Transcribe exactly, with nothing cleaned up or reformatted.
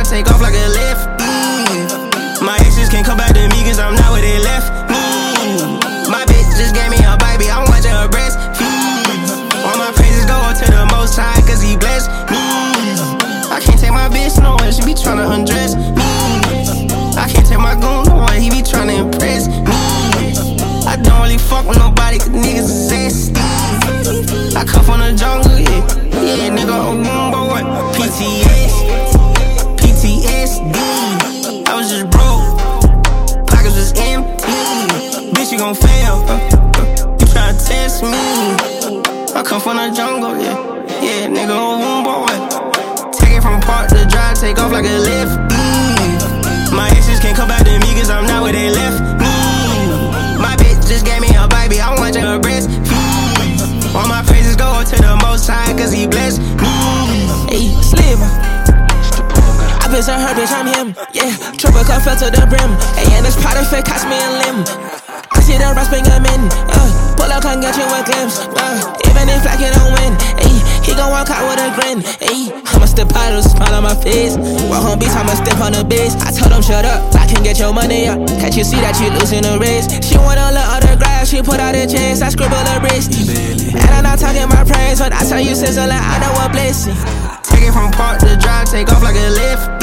drive, take off like a lift. Mm. My exes can't come back to me cause I'm not where they left me. My bitch just gave me a baby, I'm watching her breast feed. All my praises go up to the most high cause he blessed me. I can't take my bitch nowhere, she be tryna undress me. I can't take my goon nowhere, he be tryna impress me. I don't really fuck with nobody cause niggas is zesty. I come from the jungle, yeah. Yeah, nigga, oh, boy. P T S, P T S D. I was just broke, pockets was empty. Bitch, you gon' fail, huh? You tryna test me. I come from the jungle, yeah. Yeah, nigga, oh, boy. Take it from park to drive, take off like a lift. Mm. My exes can't come back to me cause I'm not where they left me. My bitch just gave me a baby, I'm watching her breast feed. All my praises go up to the most high cause he blessed me. Hey, Slimmer, I bitch on her, bitch, I'm him. Yeah, triple cup fell to the brim. Hey, and this powder fit cost me a limb. I see the rest bring him in. Uh, pull up, come get you a glimpse. Uh, even if like you don't win. Hey, he gon' walk out with a grin. Hey, I'ma step out with a smile on my face. Walk on beats, I'ma step on the base. I told him shut up, I can get your money up. Can't you see that you losing the race? She wanna look autograph, she put out a chase. I scribble a wrist. And I'm not talking my praise, but I tell you sizzle, I know a blessing. Take it from park to drive, take off like a lift.